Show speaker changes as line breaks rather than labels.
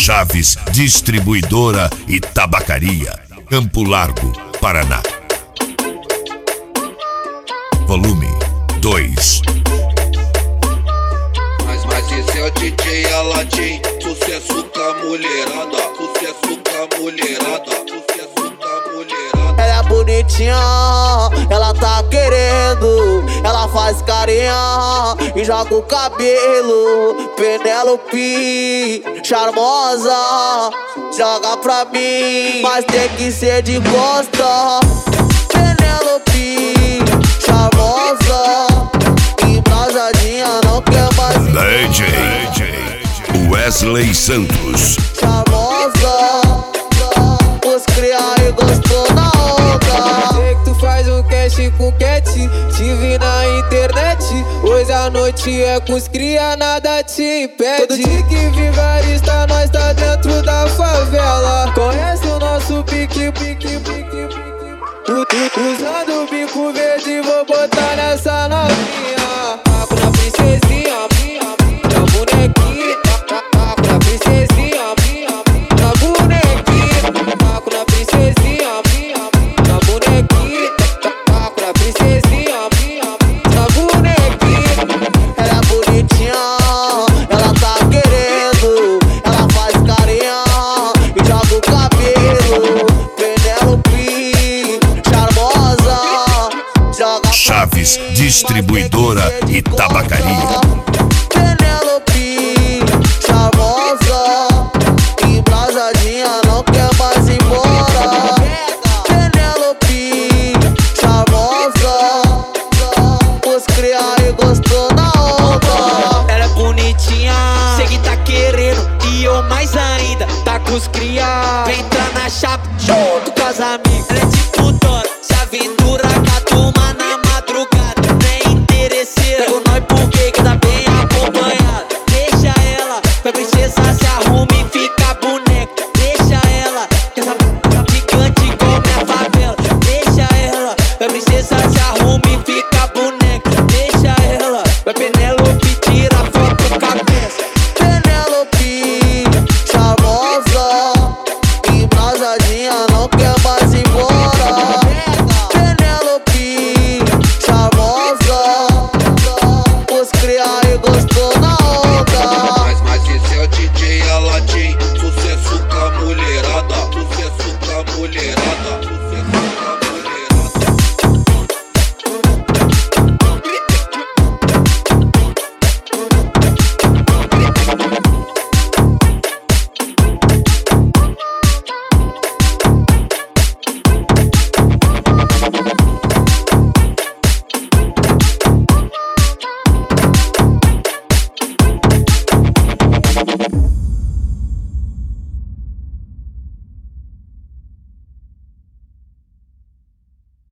Chaves Distribuidora e Tabacaria, Campo Largo, Paraná. Volume 2.
Mas esse é o DJ Aladim, sucesso com a mulherada, sucesso com a mulherada, sucesso com a mulherada.
Ela é bonitinha, ela tá querendo, ela faz carinha e joga o cabelo. Penélope, charmosa, joga pra mim, mas tem que ser de costa. Penélope, charmosa, embrasadinha, não quer mais.
DJ Wesley Santos.
Charmosa, os cria e gostou da onda.
Sei que tu faz um cast com cat, te vi na internet. Hoje a noite é com os cria, nada te impede. Todo dia que vigarista, nós tá dentro da favela. Conhece o nosso pique. Usando o bico verde, vou botar nessa novinha. Taco na princesinha, na bonequinha. Taco na princesinha, na bonequinha. Taco na princesinha, na bonequinha. Taco na princesinha, na bonequinha.
Ela é bonitinha, ela tá querendo, ela faz carinha e joga o cabelo. Penélope, charmosa, joga
Chaves Distribuidora e Tabacaria.
Penélope, charmosa, embrasadinha, não quer mais ir embora. Penélope, charmosa, os cria e gostou da onda.
Ela é bonitinha, sei que tá querendo, e eu mais ainda, tá com os cria. Vem entrar na chapa junto com as amigas. Ela é tipo Dora, se aventura com a turma na madrugada. Nem interesseira, pego nós porque que tá bem acompanhada. Deixa ela, pra princesa se arruma e fica boneca. Deixa ela, que essa gigante come a favela. Deixa ela, pra princesa se arruma e fica boneca. Deixa ela, pra Penélope tira foto com a cabeça.
Penélope, charmosa, embrasadinha, não quer mais ir embora. Penélope, charmosa, os cria e gostou da